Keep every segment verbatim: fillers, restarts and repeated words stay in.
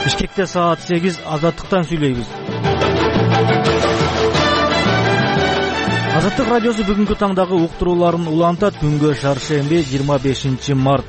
Бишкекте саат сегиз, Азаттыктан сүйлөйбүз. Азаттык радиосу бүгүнкү таңдагы уктурууларын улантат. Күнгө шаршемби, жыйырма бешинчи март.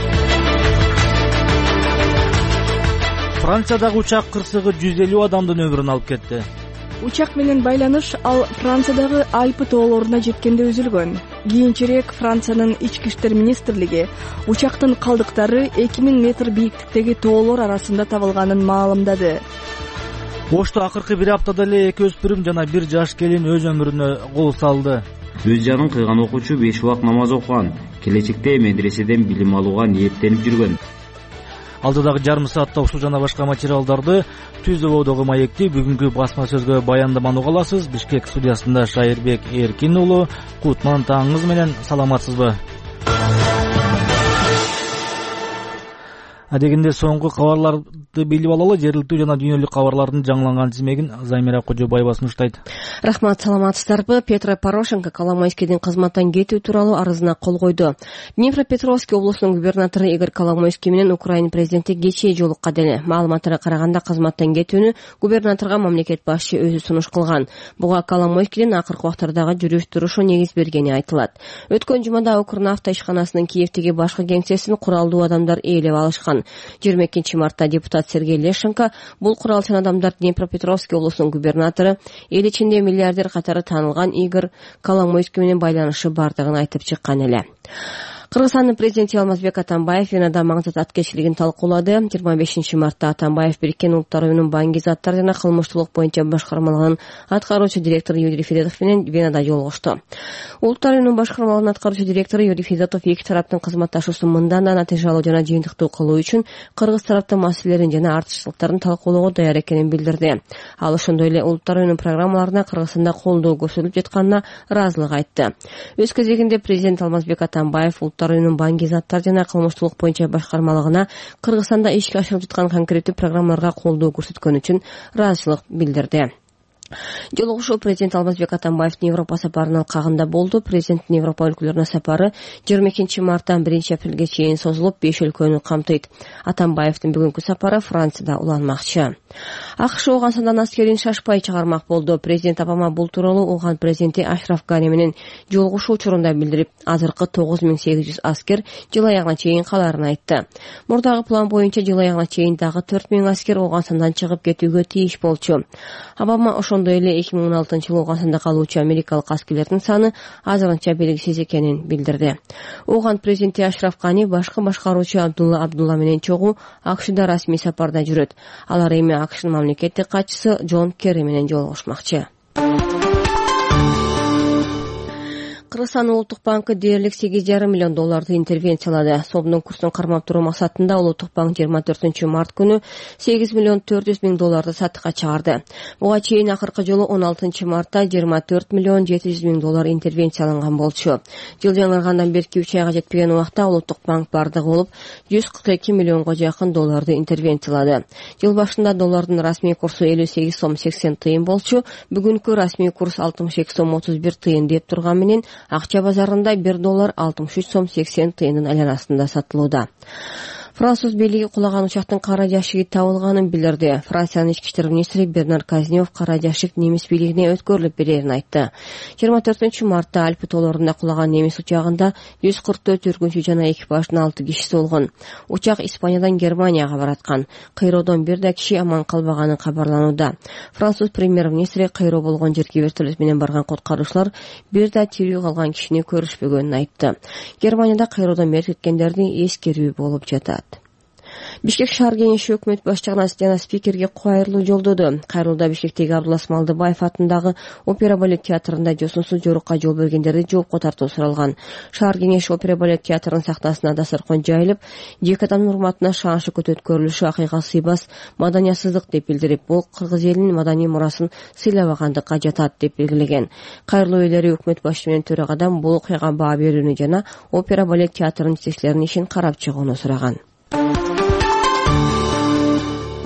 Франциядагы учак кырсыгы жүз элүү адамдын өмүрүн алып кетти. Учак менен байланыш ал Франциядагы Альпы тоолоруна жеткенде үзүлгөн. Кийинчерээк Франциянын ички иштер министрлиги учактын калдыктары эки миң метр бийиктиктеги тоолор арасында табылганын маалымдады. Ошто акыркы бир аптада эле эки өспүрүм жана бир жаш келин өз өмүрүнө кол салды. Өз жанын кыйган окуучу беш убак намаз окуган, келечекте медреседен билим алууга ниеттенип жүргөн. Алдыдагы жарым саатта ушул жана башка материалдарды Түз Ободогу маекти бүгүнкү басма сөзгө баяндаманы уга аласыз. Бишкек студиясында Шайырбек Эркин уулу. Кутман таңыңыз менен, саламатсызбы? Адегенде соңку кабарларды билип алалы. Жергиликтүү жана дүйнөлүк кабарлардын жаңыланган тизмегин Займира Кожобаева сунуштайт. Рахмат, саламатсыздарбы? Петро Порошенко Коломойскийдин кызматтан кетүү тууралуу арызына кол койду. Днепропетровский облусунун губернатору Игорь Коломойский менен Украина президенти кечээ жолуккан эле. Маалыматтарга караганда кызматтан кетүүнү губернаторго мамлекет башчы өзү сунуш кылган. Буга Коломойскийдин акыркы убактардагы жүрүш турушу негиз бергени айтылат. Өткөн жумада Укрнафта ишканасынын Киевдеги башкы кеңсесин куралдуу адамдар ээлеп алышкан. жыйырма экинчи мартта депутат Сергей Лещенко бул куралчан адамдар Днепропетровский облусунун губернатору, эл ичинде миллиардер катары таанылган Игорь Коломойский менен байланышы бардыгын айтып чыккан эле. Кыргызстандын президенти Алмазбек Атамбаев Венада маңызды аткечилигин талкуулады. жыйырма бешинчи мартта Атамбаев Бириккен Улуттар уюмунун банки заттар жана кылмыштуулук боюнча башкармалыгынын аткаруучу директору Юрий Федотов менен Венада жолугушту. Улуттар уюмунун башкармалыгынын аткаруучу директору Юрий Федотов эки тараптын кызматташуусун мындан да натыйжалуу жана жыйынтыктуу кылуу үчүн кыргыз тараптын маселелерин жана артыкчылыктарын талкуулоого даяр экенин билдирди. Ал ошондой эле Улуттар уюмунун программаларына Кыргызстанда колдоо көрсөтүлүп жатканына ыраазылык айтты. Өз кезегинде президент Алмазбек Атамбаев Улуттар уюмунун банки заттар жана кылмыштуулук боюнча башкармалыгына Кыргызстанда ишке ашырылып жаткан конкреттүү программаларга колдоо көрсөткөн үчүн ыраазычылык билдирди. Жолугушуу президент Алмазбек Атамбаевдин Европа сапарынын алкагында болду. Президенттин Европа өлкөлөрүнө сапары жыйырма экинчи марттан биринчи апрелге чейин созулуп, беш өлкөнү камтыйт. Атамбаевдин бүгүнкү сапары Францияда уланмакчы. АКШ Ооганстандан аскерин шашпай чыгармак болду. Президент Обама бул тууралуу Ооган президенти Ашраф Гани менен жолугушуу учурунда билдирип, азыркы тогуз миң сегиз жүз аскер жыл аягына чейин каларын айтты. Мурдагы план боюнча жыл аягына чейин дагы төрт миң аскер Ооганстандан чыгып кетүүгө тийиш болчу. Обама ошондой эле эки миң он алтынчы жылы Ооганстанда калуучу америкалык аскерлердин саны азырынча белгисиз экенин билдирди. Ооган президенти Ашраф Гани башкы башкаруучу Абдулла Абдулла менен чогуу АКШда расмий сапарда жүрөт. Алар эми АКШнын мамлекеттик катчысы Джон Керри менен жолугушмакчы. Кыргызстан Улуттук банкы дээрлик сегиз жарым миллион долларды интервенциялады. Сомдун курсун кармап туруу максатында Улуттук банк жыйырма төртүнчү март күнү сегиз миллион төрт жүз миң долларды сатыкка чыгарды. Буга чейин акыркы жолу он алтынчы мартта жыйырма төрт миллион жети жүз миң доллар интервенцияланган болчу. Жыл жаңыргандан берки үч айга жетпеген убакта Улуттук банк бардыгы болуп жүз кырк эки миллионго жакын долларды интервенциялады. Жыл башында доллардын расмий курсу элүү сегиз сом сексен тыйын болчу. Бүгүнкү расмий курс алтымыш эки сом отуз бир тыйын деп турган менен акча базарында бир доллар алтымыш үч сом сексен тыйындын айланасында сатылууда. Француз бийлиги кулаган учактын кара жашыгы табылганын билдирди. Франциянын ички иштер министри Бернар Казнев кара жашык немис бийлигине өткөрүлүп берерин айтты. жыйырма төртүнчү мартта Альпы тоолорунда кулаган немис учагында жүз кырк төрт жүргүнчү жана экипаждын алты кишиси болгон. Учак Испаниядан Германияга бараткан. Кыйроодон бир да киши аман калбаганы кабарланууда. Француз премьер-министри кыйроо болгон жерге вертолет менен барган куткаруучулар бир да тирүү калган кишини көрүшпөгөнүн айтты. Германияда кыйроодон мерт кеткендердин эскерүү болуп жатат. Бишкек шаар кеңеши өкмөт башчыгына жана спикерге кайрылуу жолдоду. Кайрылууда Бишкектеги Абдулас Малдыбаев атындагы опера балет театрында жосунсуз жорукка жол бергендерди жоопко тартуу суралган. Шаар кеңеши опера балет театрынын сахнасына дасторкон жайылып, жеке адамдын урматына шаан шөкөт өткөрүлүшү акыйга сыйбас маданиятсыздык деп билдирип, бул кыргыз элинин маданий мурасын сыйлабагандыкка жатат деп белгилеген. Кайрылуу ээлери өкмөт башчысы менен төрагадан бул окуяга баа берүүнү жана опера балет театрынын жетекчилеринин ишин карап чыгууну сураган.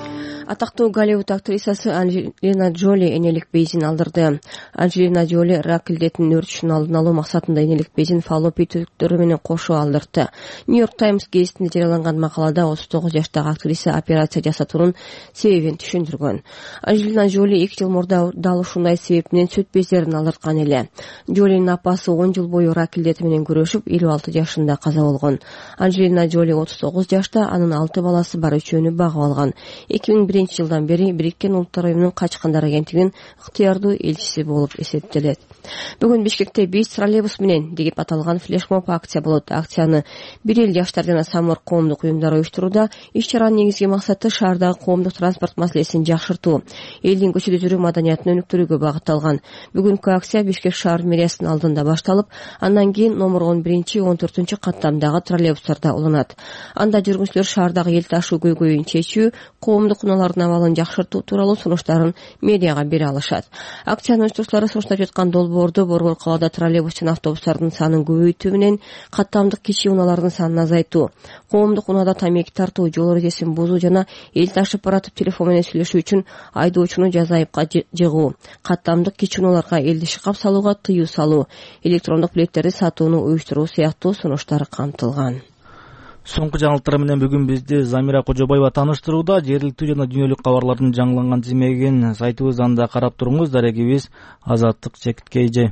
Атактуу Голливуд актрисасы Анджелина Джоли энелик безин алдырды. Анджелина Джоли рак илдетинин өрчүшүн алдын алуу максатында энелик безин фаллопий түтүктөрү менен кошо алдырды. Нью-Йорк Таймс гезитинде жарыяланган макалада отуз тогуз жаштагы актриса операция жасатуунун себебин түшүндүргөн. Анджелина Джоли эки жыл мурда дал ушундай себеп менен сүт бездерин алдырткан эле. Джолинин апасы он жыл бою рак илдети менен күрөшүп, элүү алты жашында каза болгон. Анджелина Джоли отуз тогуз жашта, анын алты баласы бар, үчөөнү багып алган. эки миң биринчи жылдан бери Бириккен Улуттар уюмунун качкандар агенттигинин ыктыярдуу элчиси болуп эсептелет. Бүгүн Бишкекте биз троллейбус менен деп аталган флешмоб акция болот. Акцияны бир эл жаштар жана самыр коомдук уюмдар уюштурууда. Иш-чаранын негизги максаты шаардагы коомдук транспорт маселесин жакшыртуу, элдин көчөдө жүрүү маданиятын өнүктүрүүгө багытталган. Бүгүнкү акция Бишкек шаар мэриясынын алдында башталып, андан кийин номер он биринчи он төртүнчү каттамдагы троллейбустарда уланат. Анда жүргүнчүлөр шаардагы эл ташуу көйгөйүн чечүү, коомдук унаалардын абалын жакшыртуу тууралуу сунуштарын медиага бере алышат. Акциянын уюштуруучулары сунуштап жаткан долбоорду Борбор калаада троллейбус жана автобустардын санын көбөйтүү менен каттамдык кичи унаалардын санын азайтуу, коомдук унаада тамеки тартуу, жол эрежесин бузуу жана эл ташып баратып телефон менен сүйлөшүү үчүн айдоочуну жаза айыпка жыгуу, каттамдык кичи унааларга элди шыкап салууга тыюу салуу, электрондук билеттерди сатууну уюштуруу сыяктуу сунуштар камтылган. Соңку жаңылыктар менен бүгүн бизди Замира Кожобаева тааныштырууда. Жергиликтүү жана дүйнөлүк кабарлардын жаңыланган тизмегин сайтыбыздан карап туруңуз. Дарегибиз Азаттык Чекиткейже.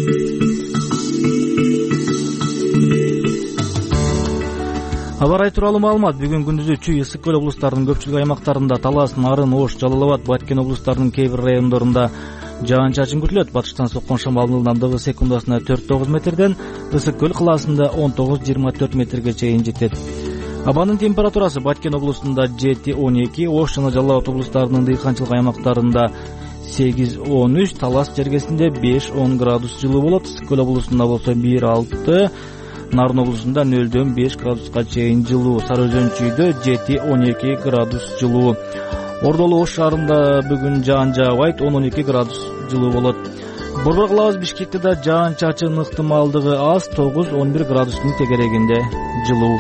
Абарай тууралуу маалымат. Бүгүн күндүзү Чүй, Ысык көл облустарынын көпчүлүк аймактарында, Талас, Нарын, Ош, Жалал Абад, Баткен облустарынын кээ бир райондорунда жаан-чачын күтүлөт. Батыштан соккон шамалдын ылдамдыгы секундасына төрт тогуз метрден, Ысык көл кылаасында он тогуз жыйырма төрт метрге чейин жетет. Абанын температурасы Баткен облусунда жети он эки, Ош жана Жалал Абад облустарынын дыйканчылык аймактарында сегиз он үч, Талас жергесинде беш он градус жылуу болот. Ысык көл облусунда болсо бир алты, Нарын облусунда нөлдөн беш градуска чейин жылуу. Сары Өзөн Чүйдө жети он эки градус жылуу. Ордолу Ош шаарында бүгүн жаан жаабайт, он он эки градус жылуу болот. Борбор кылабыз Бишкекте да жаан-чачын ыктымалдыгы аз, тогуз он бир градустун тегерегинде жылуу.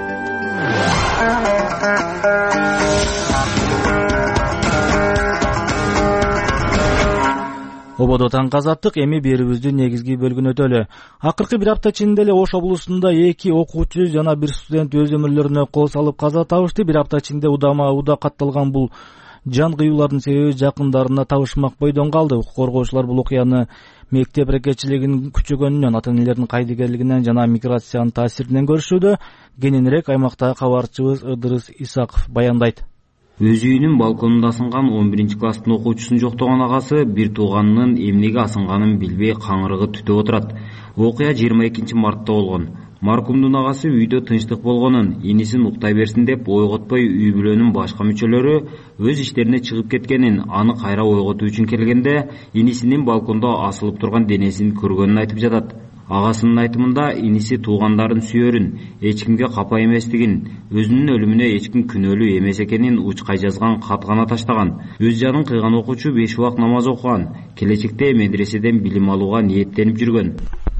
Ободо таңкы азаттык, эми берүүбүздүн негизги бөлүгүн өтөлү. Акыркы бир апта ичинде эле Ош облусунда эки окуучу жана бир студент өз өмүрлөрүнө кол салып каза табышты. Бир апта ичинде удама уда катталган бул жан кыюулардын себеби жакындарына табышмак бойдон калды. Укук коргоочулар бул окуяны мектеп рекетчилигин күчөгөнүнөн, ата-энелердин кайдыгерлигинен жана миграциянын таасиринен көрүшүүдө. Кененирээк аймактагы кабарчыбыз Ыдырыс Исаков баяндайт. Өз үйүнүн балконунда асынган он биринчи класстын окуучусун жоктогон агасы бир тууганынын эмнеге асынганын билбей каңырыгы түтүп отурат. Окуя жыйырма экинчи мартта болгон. Маркумдун агасы үйдө тынчтык болгонун, инисин уктай берсин деп ойготпой үй бүлөнүн башка мүчөлөрү өз иштерине чыгып кеткенин, аны кайра ойготуу үчүн келгенде инисинин балкондо асылып турган денесин көргөнүн айтып жатат. Агасынын айтымында иниси туугандарын сүйөрүн, эч кимге капа эместигин, өзүнүн өлүмүнө эч ким күнөөлүү эмес экенин учкай жазган кат гана таштаган. Өз жанын кыйган окуучу беш убак намаз окуган, келечекте медреседен билим алууга ниеттенип жүргөн.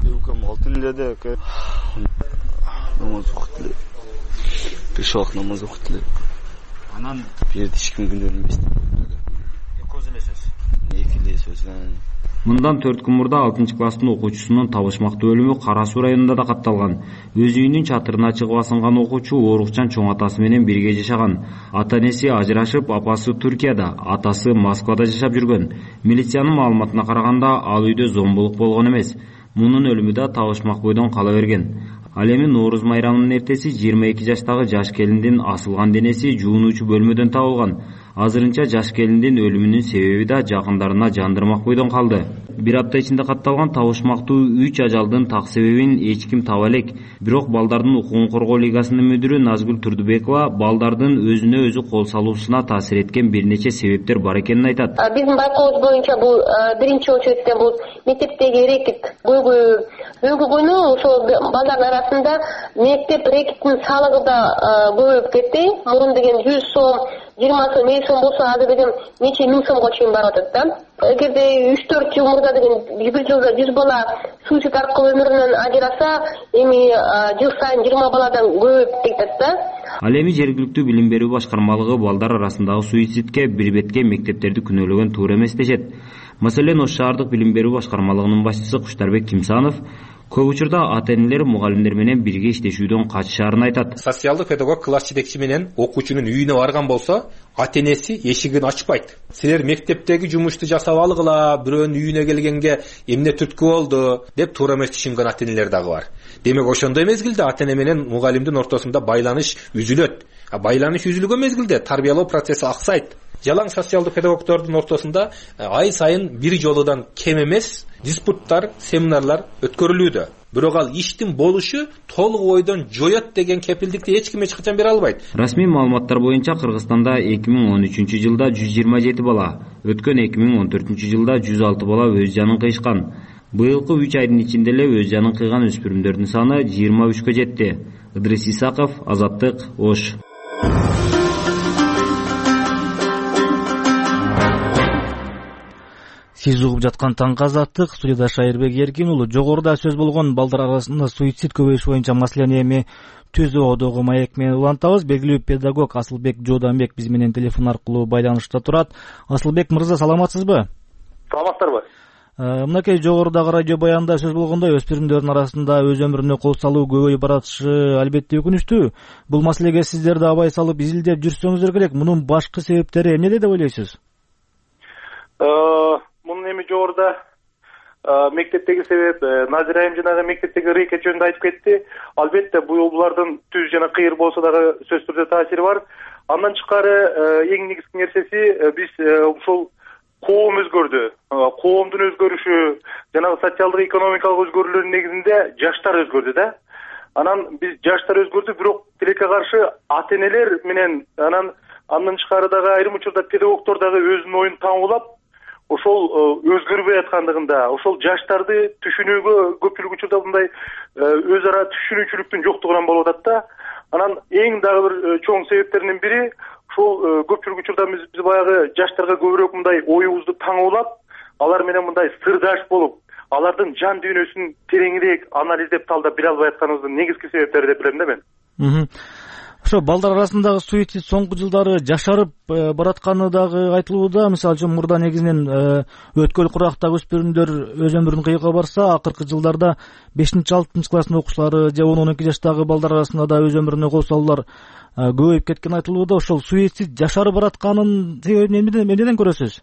Намаз окутту. беш убак намаз окутту. Анан бирде эч ким күнөөлүү эмес. Көз эле сөз. Эки эле сөз. Мындан төрт күн мурда алтынчы класстын окуучусунун табышмактуу өлүмү Кара Суу районунда да катталган. Өз үйүнүн чатырына чыгып асынган окуучу Оорукчан чоң атасы менен бирге жашаган. Ата-энеси ажырашып, апасы Түркияда, атасы Москвада жашап жүргөн. Милициянын маалыматына караганда, ал үйдө зомбулук болгон эмес. Мунун өлүмү да табышмак бойдон кала берген. Ал эми Нооруз майрамынын эртеси жыйырма эки жаштагы жаш келиндин асылган денеси жуунуучу бөлмөдөн табылган. Азырынча жаш келиндин өлүмүнүн себеби да жакындарына жандырмак бойдон калды. Бир апта ичинде катталган табышмактуу үч ажалдын так себебин эч ким таба элек. Бирок балдардын укугун коргоо лигасынын мүдүрү Назгүл Турдубекова балдардын өзүнө өзү кол салуусуна таасир эткен бир нече себептер бар экенин айтат. Биздин байкообуз боюнча бул биринчи очередте бул мектептеги рекет көйгөй. Бүгүнкү күнү ошол балдардын арасында мектеп рекеттин салыгы да көбөйүп кетти. Мурун деген жүз сом, жыйырма сом, элүү сом болсо азыр деген нече миң сомго чейин барып атат да. Эгерде үч төрт жыл мурда деген бир жылда жүз бала суицид аркылуу өмүрүнөн ажыраса, эми жыл сайын жыйырма баладан көбөйүп кетет да. Ал эми жергиликтүү билим берүү башкармалыгы балдар арасындагы суицидке бир бетке мектептерди күнөөлөгөн туура эмес дешет. Маселен, Ош шаардык билим берүү башкармалыгынын башчысы Куштарбек Кимсанов көп учурда ата-энелер мугалимдер менен бирге иштешүүдөн качышаарын айтат. Социалдык педагог класс жетекчи менен окуучунун үйүнө барган болсо, ата-энеси эшигин ачпайт. Силер мектептеги жумушту жасап алгыла, бирөөнүн үйүнө келгенге эмне түрткү болду деп туура эмес түшүнгөн ата-энелер дагы бар. Демек ошондой мезгилде ата-эне менен мугалимдин ортосунда байланыш үзүлөт. А байланыш үзүлгөн мезгилде тарбиялоо процесси аксайт. Жалаң социалдык педагогдордун ортосунда ай сайын бир жолудан кем эмес диспуттар, семинарлар өткөрүлүүдө. Бирок ал иштин болушу толук ойдон жоёт деген кепилдикти эч ким эч качан бере албайт. Расмий маалыматтар боюнча Кыргызстанда эки миң он үчүнчү жылда жүз жыйырма жети бала, өткөн эки миң он төртүнчү жылда жүз алты бала өз жанын кыйышкан. Быйылкы үч айдын ичинде эле өз жанын кыйган өспүрүмдөрдүн саны жыйырма үчкө жетти. Ыдрис Исаков, Азаттык, Ош. Сиз угуп жаткан таңкы Азаттык, студияда Шайырбек Эркин уулу. Жогоруда сөз болгон балдар арасында суицид көбөйүш боюнча маселени эми Түз Оодогу маек менен улантабыз. Белгилүү педагог Асылбек Жууданбек биз менен телефон аркылуу байланышта турат. Асылбек мырза, саламатсызбы? Саламатсыздарбы? Мынакей жогорудагы радио баянда сөз болгондой, өспүрүмдөрдүн арасында өз өмүрүнө кол салуу көбөйүп баратышы албетте өкүнүчтүү. Бул маселеге сиздер да абай салып изилдеп жүрсөңүздөр керек. Мунун башкы себептери эмнеде деп ойлойсуз? Мунун эми жогоруда мектептеги себеп, Назира айым жанагы мектептеги рекет жөнүндө айтып кетти. Албетте бул булардын түз жана кыйыр болсо дагы сөзсүз түрдө таасири бар. Андан тышкары эң негизги нерсеси биз ушул коом өзгөрдү. Коомдун өзгөрүшү, жанагы социалдык экономикалык өзгөрүүлөрдүн негизинде жаштар өзгөрдү да. Анан биз жаштар өзгөрдү, бирок тилекке каршы ата-энелер менен анан андан тышкары дагы айрым учурда педагогдор дагы өзүнүн оюн таңуулап, ошол өзгөрбөй аткандыгында, ошол жаштарды түшүнүүгө көпчүлүк учурда мындай өз ара түшүнүүчүлүктүн жоктугунан болуп атат да. Анан эң дагы бир чоң себептеринин бири ушул көпчүлүк учурда биз баягы жаштарга көбүрөөк мындай оюбузду таңуулап, алар менен мындай сырдаш болуп, алардын жан дүйнөсүн тереңирээк анализдеп талдап биле албай атканыбыздын негизги себептери деп билем да мен. Ошо балдар арасындагы суицид соңку жылдары жашарып баратканы дагы айтылууда. Мисалы үчүн мурда негизинен өткөл курактагы өспүрүмдөр өз өмүрүн кыйууга барса, акыркы жылдарда бешинчи алтынчы класстын окуучулары же он он эки жаштагы балдар арасында да өз өмүрүнө кол салуулар көбөйүп кеткен айтылууда. Ошол суицид жашарып баратканын себебин эмнеден көрөсүз?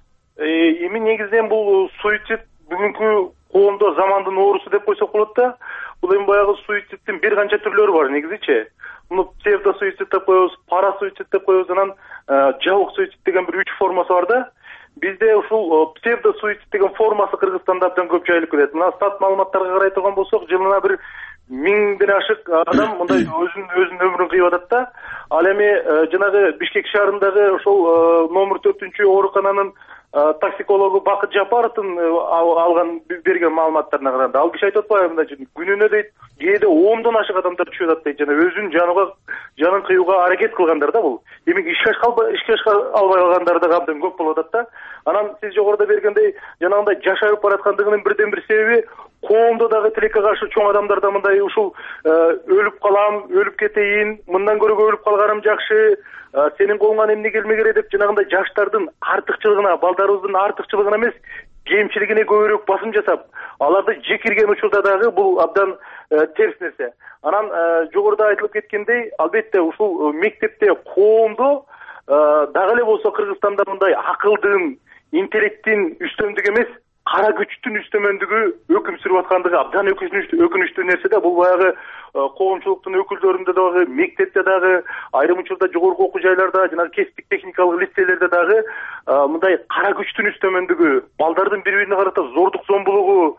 Эми негизинен бул суицид бүгүнкү коомдо замандын оорусу деп койсок болот да. Бул эми баягы суициддин бир канча түрлөрү бар негизичи. Муну псевдосуицид деп коебуз, парасуицид деп коебуз, анан жабык суицид деген бир үч формасы бар да. Бизде ушул псевдосуицид деген формасы Кыргызстанда абдан көп жайылып кетет. Мына стат маалыматтарга карай турган болсок, жылына бир миңден ашык адам мындай өзүнүн өзүнүн өмүрүн кыйып атат да. Ал эми жанагы Бишкек шаарындагы ошол номер төртүнчү оорукананын токсикологу Бакыт Жапаровдун алган берген маалыматтарына караганда, ал киши айтып атпайбы мындай күнүнө дейт кээде ондон ашык адамдар түшүп атат дейт, жана өзүнүн жаныга жанын кыюуга аракет кылгандар да бул. Демек ишке ишке албай калгандар да абдан көп болуп атат да. Анан сиз жогоруда бергендей жанагындай жашайып бараткандыгынын бирден бир себеби коомдо дагы тилекке каршы чоң адамдар да мындай ушул өлүп калам, өлүп кетейин, мындан көрө өлүп калганым жакшы, сенин колуңан эмне келмегере деп жанагындай жаштардын артыкчылыгына, балдарыбыздын артыкчылыгына эмес, кемчилигине көбүрөөк басым жасап, аларды жекирген учурда дагы бул абдан терс нерсе. Анан жогоруда айтылып кеткендей, албетте ушул мектепте коомдо дагы эле болсо Кыргызстанда мындай акылдын, интеллекттин үстөмдүгү эмес, кара күчтүн үстөмөндүгү өкүм сүрүп аткандыгы абдан өкүнүчтүү нерсе да. Бул баягы коомчулуктун өкүлдөрүндө дагы, мектепте дагы, айрым учурда жогорку окуу жайларда, жана кесиптик техникалык лицейлерде дагы мындай кара күчтүн үстөмөндүгү, балдардын бири бирине карата зордук зомбулугу,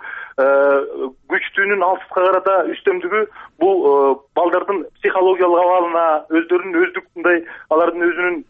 күчтүүнүн алсызга карата үстөмдүгү бул балдардын психологиялык абалына, өздөрүнүн өздүк мындай алардын өзүнүн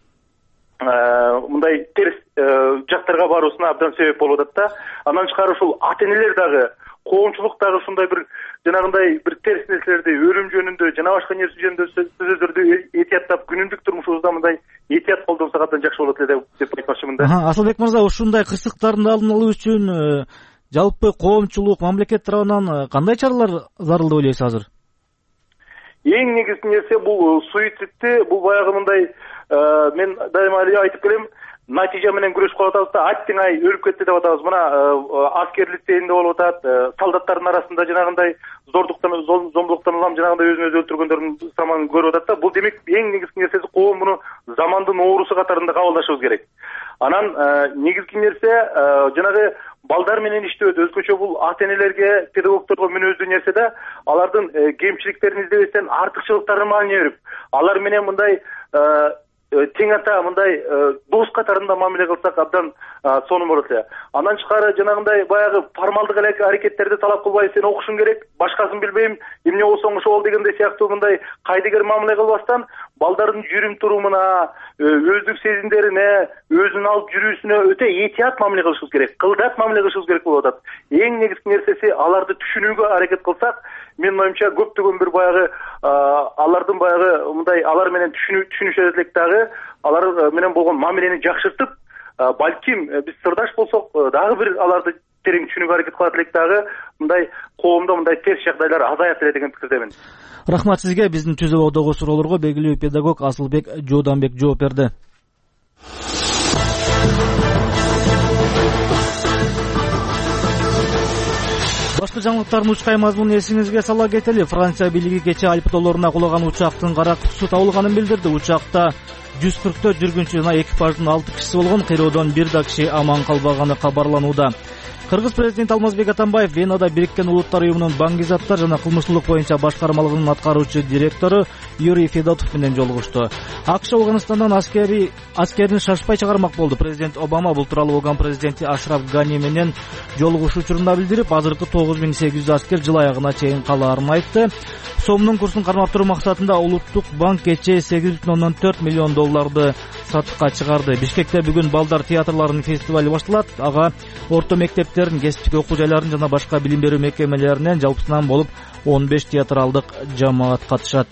мындай терс жактарга баруусуна абдан себеп болуп атат да. Андан тышкары ушул ата-энелер дагы, коомчулук дагы ушундай бир жанагындай бир терс нерселерди, өлүм жөнүндө жана башка нерсе жөнүндө сөздөрдү этияттап, күнүмдүк турмушубузда мындай этият колдонсок абдан жакшы болот эле деп айтмакчымын да. Асылбек мырза, ушундай кырсыктардын алдын алуу үчүн жалпы коомчулук, мамлекет тарабынан кандай чаралар зарыл деп ойлойсуз азыр? эң негизги нерсе бул суицидти, бул баягы мындай мен дайыма эле айтып келем, натыйжа менен күрөшүп калып атабыз да, аттиң ай өлүп кетти деп атабыз. Мына аскер лицейинде болуп атат, солдаттардын арасында жанагындай зордуктан, зомбулуктан улам жанагындай өзүн өзү өлтүргөндөрдүн саманын көрүп атат да. Бул демек эң негизги нерсеси коом муну замандын оорусу катарында кабылдашыбыз керек. Анан негизги нерсе жанагы балдар менен иштөөт, өзгөчө бул ата энелерге, педагогдорго мүнөздүү нерсе да, алардын кемчиликтерин издебестен артыкчылыктарын маани берип, алар менен мындай тең ата мындай дос катарында мамиле кылсак абдан сонун болот эле. Андан тышкары жанагындай баягы формалдык эле аракеттерди талап кылбай, сен окушуң керек, башкасын билбейм, эмне болсоң ошол дегендей сыяктуу мындай кайдыгер мамиле кылбастан, балдардын жүрүм турумуна, өздүк сезимдерине, өзүн алып жүрүүсүнө өтө этият мамиле кылышыбыз керек, кылдат мамиле кылышыбыз керек болуп атат. Эң негизги нерсеси аларды түшүнүүгө аракет кылсак, менин оюмча көптөгөн бир баягы алардын баягы мындай алар менен түшүнүшөт элек дагы, алар менен болгон мамилени жакшыртып, балким биз сырдаш болсок дагы бир аларды терең түшүнүүгө аракет кылат элек дагы, мындай коомдо мындай терс жагдайлар азаят эле деген пикирдемин. Рахмат сизге. Биздин Түз абадагы суроолорго белгилүү педагог Асылбек Жооданбек жооп берди. Башкы жаңылыктардын учкай мазмунун эсиңизге сала кетели. Франция бийлиги кечээ Альп тоолоруна кулаган учактын кара кутусу табылганын билдирди. Учакта жүз кырк төрт жүргүнчү жана экипаждын алты кишиси болгон, кыйроодон бир да киши аман калбаганы кабарланууда. Кыргыз президенти Алмазбек Атамбаев Венада Бириккен Улуттар уюмунун баңгизаттар жана кылмыштуулук боюнча башкармалыгынын аткаруучу директору Юрий Федотов менен жолугушту. АКШ Афганистандан аскери аскерин шашпай чыгармак болду. Президент Обама бул тууралуу Афган президенти Ашраф Гани менен жолугушуу учурунда билдирип, азыркы тогуз миң сегиз жүз аскер жыл аягына чейин калаарын айтты. Сомдун курсун кармап туруу максатында Улуттук банк кечээ сегиз бүтүн ондон төрт миллион долларды сатыкка чыгарды. Бишкекте бүгүн балдар театрларынын фестивали башталат. Ага орто мектептердин, кесиптик окуу жайларынын жана башка билим берүү мекемелеринен жалпысынан болуп он беш театралдык жамаат катышат.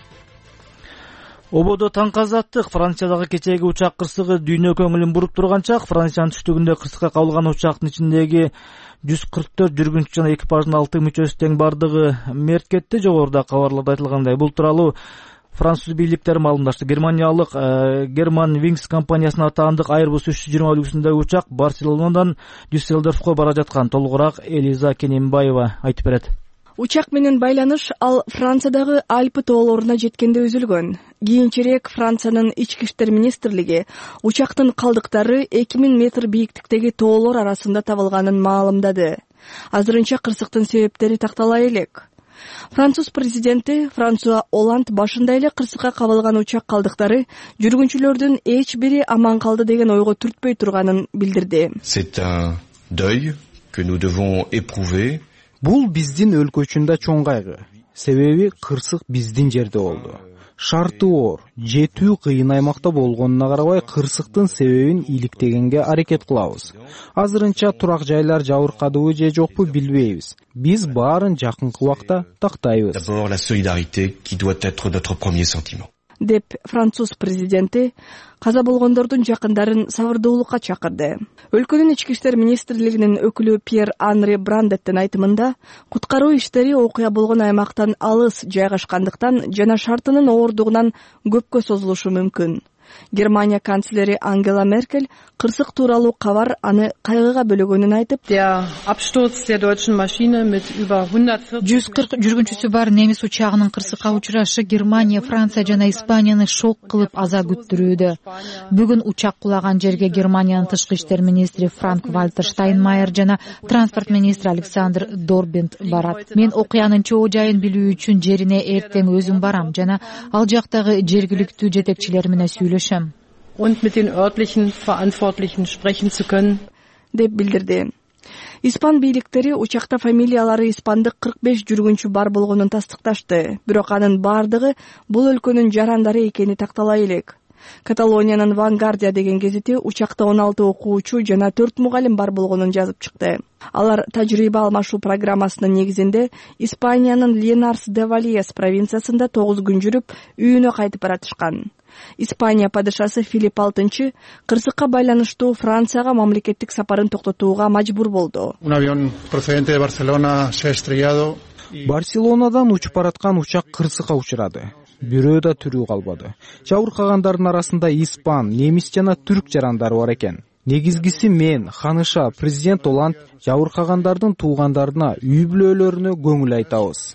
Ободо таң казаттык. Франциядагы кечээги учак кырсыгы дүйнө көңүлүн буруп турган чак. Франциянын түштүгүндө кырсыкка кабылган учактын ичиндеги жүз кырк төрт жүргүнчү жана экипаждын алты мүчөсү тең бардыгы мерт кетти. Жогоруда кабарларда айтылгандай, бул тууралуу француз бийликтери маалымдашты. Германиялык Герман Wings компаниясынын атаандык Airbus үч жүз жыйырма үлгүсүндөгү учак Барселонадан Дюссельдорфко бара жаткан. Толугураак Элиза Кенембаева айтып берет. Учак менен байланыш ал Франциядагы Альпы тоолоруна жеткенде үзүлгөн. Кийинчерээк Франциянын ички иштер министрлиги учактын калдыктары эки миң метр бийиктиктеги тоолор арасында табылганын маалымдады. Азырынча кырсыктын себептери тактала элек. Француз президенти Франсуа Оланд башында эле кырсыкка кабылган учак калдыктары жүргүнчүлөрдүн эч бири аман калды деген ойго түртпөй турганын билдирди. C'est un deuil que nous devons éprouver. Бул биздин өлкөчүндө чоң кайгы. Себеби кырсык биздин жерде болду. Шарты оор, жетүү кыйын аймакта болгонуна карабай кырсыктын себебин иликтегенге аракет кылабыз. Азырынча турак жайлар жабыркадыбы же жокпу билбейбиз. Биз баарын жакынкы убакта тактайбыз. D'abord la solidarité qui doit être notre premier sentiment. Деп француз президенти каза болгондордун жакындарын сабырдуулукка чакырды. Өлкөнүн ички иштер министрлигинин өкүлү Пьер Анри Брандеттин айтымында, куткаруу иштери окуя болгон аймактан алыс жайгашкандыктан жана шартынын оордугунан көпкө созулушу мүмкүн. Германия канцлери Ангела Меркель кырсык тууралуу кабар аны кайгыга бөлөгөнүн айтып, жүз кырк жүргүнчүсү бар немис учагынын кырсыкка учурашы Германия, Франция жана Испанияны шок кылып аза күттүрүүдө. Бүгүн учак кулаган жерге Германиянын тышкы иштер министри Франк Вальтер Штайнмайер жана транспорт министри Александр Дорбент барат. Мен окуянын чоо жайын билүү үчүн жерине эртең өзүм барам жана ал жактагы жергиликтүү жетекчилер менен сүйлөшөм. Und mit den örtlichen Verantwortlichen sprechen zu können. Деп билдирди. Испан бийликтери учакта фамилиялары испандык кырк беш жүргүнчү бар болгонун тастыкташты. Бирок анын бардыгы бул өлкөнүн жарандары экени тактала элек. Каталониянын Vanguardia деген гезити учакта он алты окуучу жана төрт мугалим бар болгонун жазып чыкты. Алар тажрыйба алмашуу программасынын негизинде Испаниянын Ленарс де Вальес провинциясында тогуз күн жүрүп, үйүнө кайтып баратышкан. Испания падышасы Филипп алтынчы кырсыкка байланыштуу Францияга мамлекеттик сапарын токтотууга мажбур болду. Un avión procedente de Barcelona se ha estrellado. Барселонадан учуп бараткан учак кырсыкка учурады. Бирөө да тирүү калбады. Жабыркагандардын арасында испан, немис жана түрк жарандары бар экен. Негизгиси мен, Ханыша, президент Оланд жабыркагандардын туугандарына, үй бүлөлөрүнө көңүл айтабыз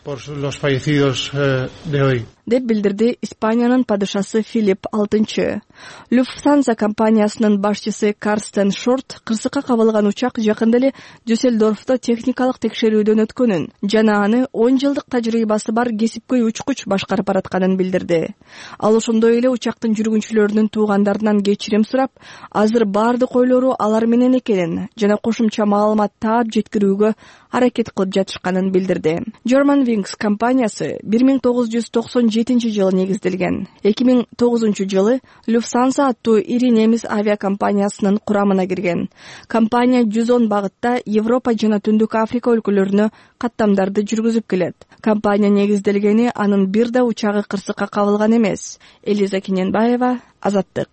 деп билдирди Испаниянын падышасы Филипп алтынчы. Люфтханза компаниясынын башчысы Карстен Шорт кырсыкка кабылган учак жакында эле Дюссельдорфто техникалык текшерүүдөн өткөнүн жана аны он жылдык тажрыйбасы бар кесипкөй учкуч башкарып баратканын билдирди. Ал ошондой эле учактын жүргүнчүлөрүнүн туугандарынан кечирим сурап, азыр баардык ойлору алар менен экенин жана кошумча маалымат таап жеткирүүгө аракет кылып жатышканын билдирди. German Wings компаниясы бир миң тогуз жүз токсон жетинчи жылы негизделген. эки миң тогузунчу жылы Lufthansa аттуу ири немис авиакомпаниясынын курамына кирген. Компания жүз он багытта Европа жана Түндүк Африка өлкөлөрүнө каттамдарды жүргүзүп келет. Компания негизделгени анын бир да учагы кырсыкка кабылган эмес. Элиза Кененбаева, Азаттык.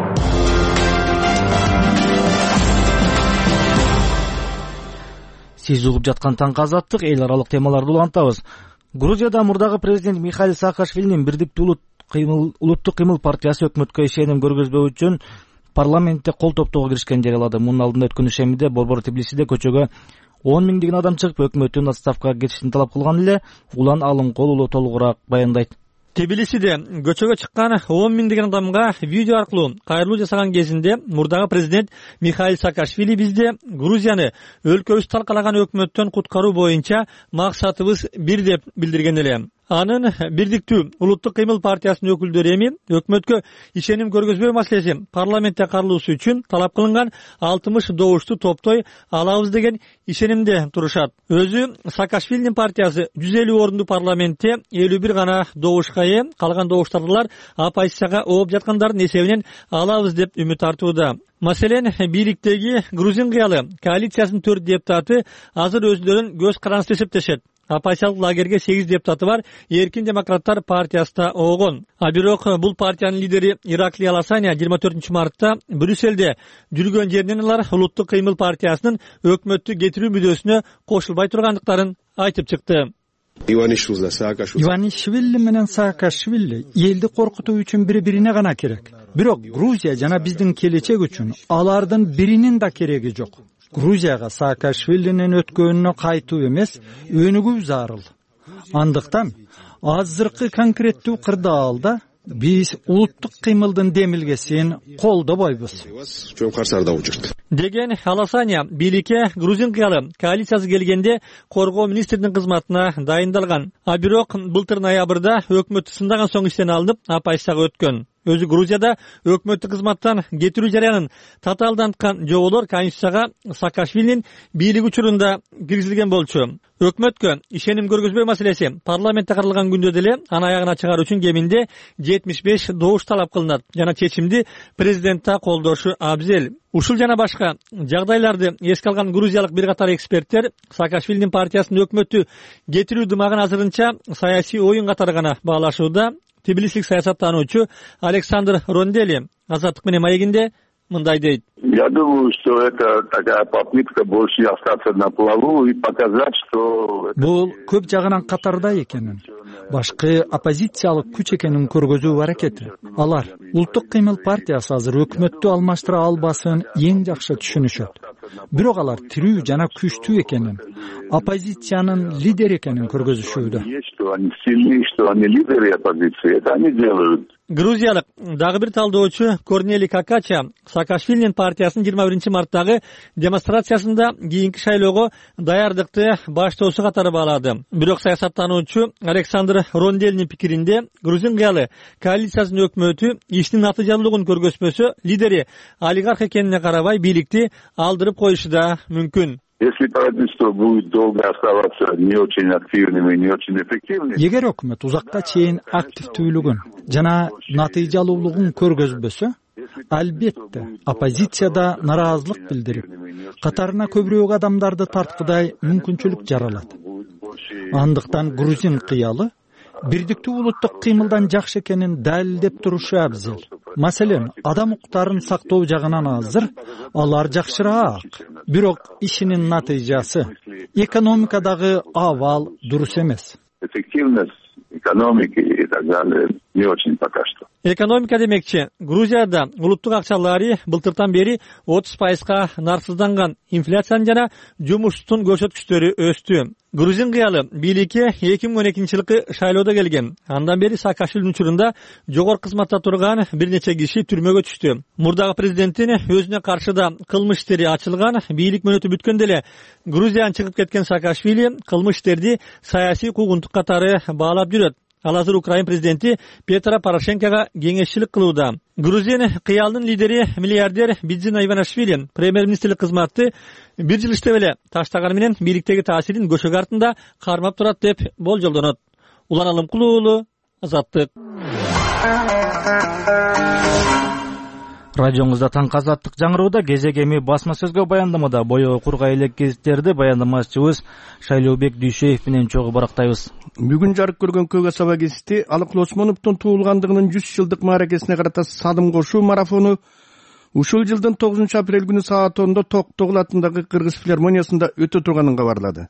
Сиз угуп жаткан таңкы Азаттык, эл аралык темаларды улантабыз. Грузияда мурдагы президент Михаил Саакашвилинин Бирдиктүү улуттук кыймыл партиясы өкмөткө ишеним көргөзбөө үчүн парламентте кол топтоого киришкенин жарыялады. Мунун алдында өткөн ишемиде Борбор Тбилисиде көчөгө он миңдеген адам чыгып өкмөттүн отставкага кетишин талап кылган эле. Улан Алынкол уулу толугураак баяндайт. Тбилисиде көчөгө чыккан он миңдеген адамга видео аркылуу кайрылуу жасаган кезинде мурдагы президент Михаил Саакашвили бизде Грузияны өлкөбүз талкалаган өкмөттөн куткаруу боюнча максатыбыз бир деп билдирген эле. Анын Бирдиктүү улуттук кыймыл партиясынын өкүлдөрү эми өкмөткө ишеним көргөзбөө маселеси парламентте каралуусу үчүн талап кылынган алтымыш добушту топтой алабыз деген ишенимде турушат. Өзү Саакашвилинин партиясы жүз элүү орунду парламентте элүү бир гана добушка ээ, калган добуштардылар оппозицияга ооп жаткандардын эсебинен алабыз деп үмүт артууда. Маселен, бийликтеги грузин кыялы коалициясынын төрт депутаты азыр өзүлөрүн көз карандысы эсептешет. Оппозициялык лагерге сегиз депутаты бар Эркин демократтар партиясында оогон. А бирок бул партиянын лидери Ираклий Аласаня жыйырма төртүнчү мартта Брюссельде жүргөн жеринен алар улуттук кыймыл партиясынын өкмөттү кетирүү мүдөөсүнө кошулбай тургандыктарын айтып чыкты. Иванишвили менен Саакашвили элди коркутуу үчүн бири-бирине гана керек. Бирок Грузия жана биздин келечек үчүн алардын биринин да кереги жок. Грузияга Саакашвилинин өткөнүнө кайтуу эмес, өнүгүү зарыл. Андыктан азыркы конкреттүү кырдаалда биз улуттук кыймылдын демилгесин колдобойбуз деген Аласаня бийликке грузин кыялы коалициясы келгенде коргоо министринин кызматына дайындалган. А бирок былтыр ноябрда өкмөттү сындаган соң иштен алынып оппозицияга өткөн. Өзү Грузияда өкмөттүк кызматтан кетирүү жарыянын татаалданткан жоболор Конституцияга Саакашвилинин бийлик учурунда киргизилген болчу. Өкмөткө ишеним көргөзбөө маселеси парламентте каралган күндө деле аны аягына чыгаруу үчүн кеминде жетимиш беш добуш талап кылынат жана чечимди президентте колдошу абзел. Ушул жана башка жагдайларды эске алган грузиялык бир катар эксперттер Саакашвилинин партиясынын өкмөттү кетирүү дымагын азырынча саясий оюн катары гана баалашууда. Тбилисилик саясаттануучу Александр Рондели Азаттык менен маегинде мындай дейт. Я думаю, что это такая попытка больше остаться на плаву и показать, что... Бул көп жагынан катарда экенин, башкы оппозициялык күч экенин көргөзүү аракети. Алар улуттук кыймыл партиясы азыр өкмөттү алмаштыра албасын эң жакшы түшүнүшөт. Бирок алар тирүү жана күчтүү экенин, оппозициянын лидери экенин көргөзүшүүдө. Что они сильные, что они лидеры оппозиции, это они делают. Грузиялык дагы бир талдоочу Корнели Какача Саакашвилинин партиясынын жыйырма биринчи марттагы демонстрациясында кийинки шайлоого даярдыкты баштоосу катары баалады. Бирок саясаттануучу Александр Ронделинин пикиринде грузин кыялы коалициясынын өкмөтү иштин натыйжалуулугун көргөзбөсө лидери олигарх экенине карабай бийликти алдырып коюшу да мүмкүн. Если правительство будет долго оставаться не очень активным и не очень эффективным... Егер өкмөт узакка чейин активдүүлүгүн жана натыйжалуулугун көргөзбөсө, албетте оппозицияда нараазылык билдирип, катарына көбүрөөк адамдарды тарткыдай мүмкүнчүлүк жаралат. Андыктан грузин кыялы бирдиктүү улуттук кыймылдан жакшы экенин далилдеп турушу абзел. Маселен, адам укуктарын сактоо жагынан азыр алар жакшыраак. Бирок ишинин натыйжасы экономика дагы абал дурус эмес. Эффективность экономики и так далее не очень пока что. Экономика демекчи, Грузияда улуттук акчалары былтыртан бери отуз пайызга нарсызданган, инфляциянын жана жумуштун көрсөткүчтөрү өстү. Грузин кыялы бийликке эки миң он экинчи жылкы шайлоодо келген. Андан бери Саакашвилинин учурунда жогорку кызматта турган бир нече киши түрмөгө түштү. Мурдагы президенттин өзүнө каршы да кылмыш иштери ачылган, бийлик мөөнөтү бүткөндө эле Грузиядан чыгып кеткен Саакашвили кылмыш иштерди саясий куугунтук катары баалап жүрөт. Ал азыр Украин президенти Петро Порошенкого кеңешчилик кылууда. Грузин кыялынын лидери миллиардер Бидзина Иванишвили премьер-министрлик кызматты бир жыл иштеп эле таштаганы менен бийликтеги таасирин көшөгө артында кармап турат деп болжолдонот. Улан Алымкулуу уулу, Азаттык. Радионузда таңкы азаттык жаңырууда кезек эми басма сөзгө баяндамада боёго кургай элек кезиттерди баяндамачыбыз Шайлообек Дүйшеев менен чогуу барактайбыз. Бүгүн жарык көргөн Көк Асаба гезити Алык Осмоновдун туулгандыгынын жүз жылдык мааракесине карата садым кошуу марафону ушул жылдын тогузунчу апрель күнү саат онда Токтогул атындагы Кыргыз филармониясында өтө турганын кабарлады.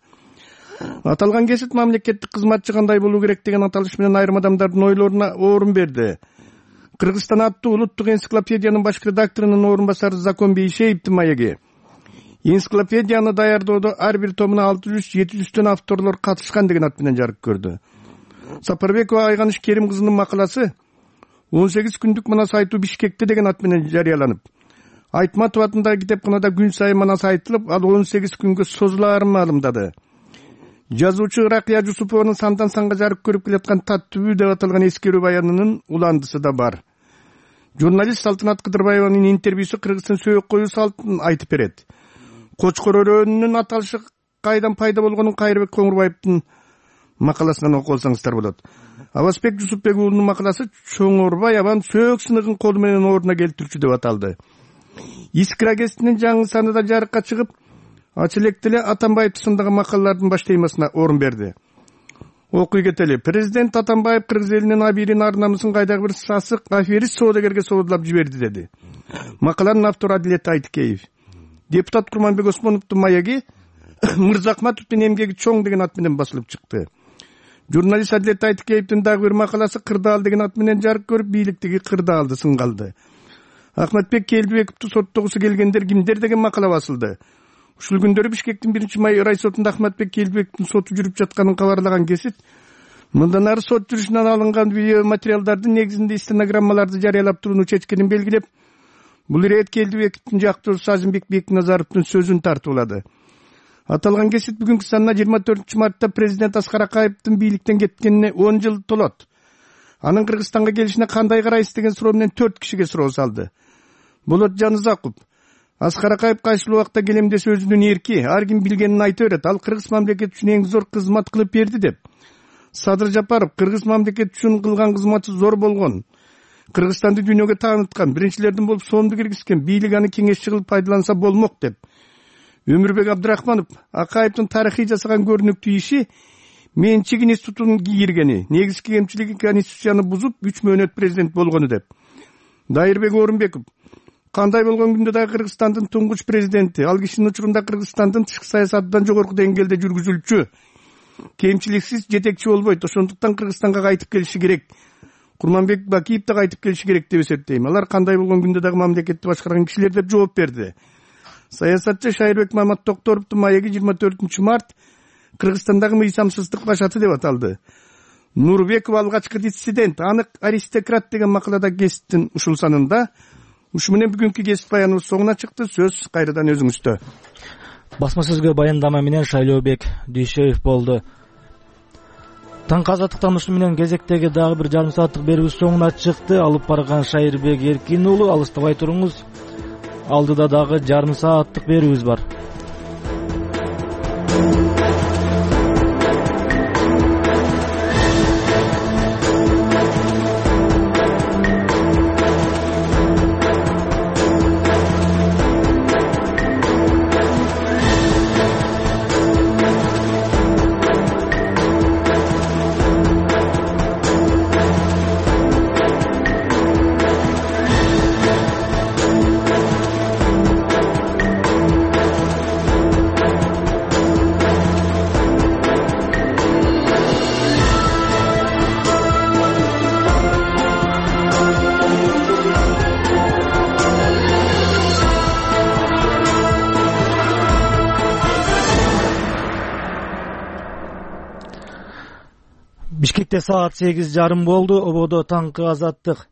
Аталган гезит мамлекеттик кызматчы кандай болуу керек деген аталыш менен айрым адамдардын ойлоруна орун берди. Кыргызстан аттуу улуттук энциклопедиянын баш редакторунун орун басары Закон Бейшеевдин маеги. Энциклопедияны даярдоодо ар бир томуна алты жүз жети жүздөн авторлор катышкан деген ат менен жарык көрдү. Сапарбекова Айганыш Керим кызынын макаласы он сегиз күндүк манас айтуу Бишкекте деген ат менен жарыяланып, Айтматов атындагы китепканада күн сайын манас айтылып, ал он сегиз күнгө созулаарын маалымдады. Жазуучу Ракия Жусупованын сандан санга жарык көрүп келаткан Таттүбү деп аталган эскерүү баянынын уландысы да бар. Журналист Салтанат Кыдырбаеванын интервьюсу Кыргыздын сөөк коюу салтын айтып берет. Кочкор өрөөнүнүн аталышы кайдан пайда болгонун Кайрыбек Коңурбаевдин макаласынан окуп алсаңыздар болот. Абасбек Жусупбек уулунун макаласы Чоңорбай абан сөөк сыныгын колу менен ордуна келтирчү деп аталды. Искра гезитинин жаңы санында жарыкка чыгып, ачылек деле Атамбаев тусумдагы макалалардын баш темасына орун берди. Окуй кетели. Президент Атамбаев Кыргыз элинин абийирин ар намысын кайдагы бир сасык аферист соодагерге соодулап жиберди деди. Макаланын автору Адилет Айтыкеев. Депутат Курманбек Осмоновдун маеги Мырзахматовдун эмгеги чоң деген ат менен басылып чыкты. Журналист Адилет Айтыкеевдин дагы бир макаласы Кырдаал деген ат менен жарык көрүп, бийликтеги кырдаалды сынгалды. Ахматбек Келдибековду соттогусу келгендер кимдер деген макала басылды. Ушул күндөрү Бишкектин биринчи май райсотунда Ахматбек Келдибековдун соту жүрүп жатканын кабарлаган гезит мындан ары сот жүрүшүнөн алынган видео материалдардын негизинде стенограммаларды жарыялап турууну чечкенин белгилеп, бул ирет Келдибековдун жактоосу Азимбек Бекназаровдун сөзүн тартуулады. Аталган гезит бүгүнкү санына жыйырма төртүнчү мартта президент Аскар Акаевдин бийликтен кеткенине он жыл толот. Анын Кыргызстанга келишине кандай карайсыз деген суроо менен төрт кишиге суроо салды. Болот Жанызаков: Аскар Акаев кайсыл убакта келем десе өзүнүн эрки, ар ким билгенин айта берет. Ал Кыргыз мамлекети үчүн эң зор кызмат кылып берди деп. Садыр Жапаров: Кыргыз мамлекети үчүн кылган кызматы зор болгон. Кыргызстанды дүйнөгө тааныткан, биринчилердин болуп соомду киргизген, бийлик аны кеңешчи кылып пайдаланса болмок деп. Өмүрбек Абдрахманов: Акаевдин тарыхый жасаган көрүнүктүү иши менчик институтунун кийиргени, негизги кемчилиги конституцияны бузуп үч мөөнөт президент болгону деп. Дайырбек Орунбеков: кандай болгон күндө дагы Кыргызстандын туңгуч президенти, ал кишинин учурунда Кыргызстандын тышкы саясатынан жогорку деңгээлде жүргүзүлчү, кемчиликсиз жетекчи болбойт, ошондуктан Кыргызстанга кайтып келиши керек. Курманбек Бакиев да кайтып келиши керек деп эсептейм. Алар кандай болгон күндө дагы мамлекетти башкарган кишилер деп жооп берди. Саясатчы Шайырбек Мамат Токторовдун маеги жыйырма төртүнчү март Кыргызстандагы мыйзамсыздык башаты деп аталды. Нурбеков алгачкы диссидент, анык аристократ деген макалада гезиттин ушул санында. Ушу менен бүгүнкү гезит баяныбыз соңуна чыкты. Сөз кайрадан өзүңүздө. Басма сөзгө баяндама менен Шайлообек Дүйшеев болду. Таңкы азаттыктан ушу менен кезектеги дагы бир жарым сааттык берүүбүз соңуна чыкты. Алып барган Шайырбек Эркин уулу, алыстабай туруңуз. Алдыда дагы жарым сааттык берүүбүз бар. Кентте саат сегиз жарым болду. Ободо таңкы азаттык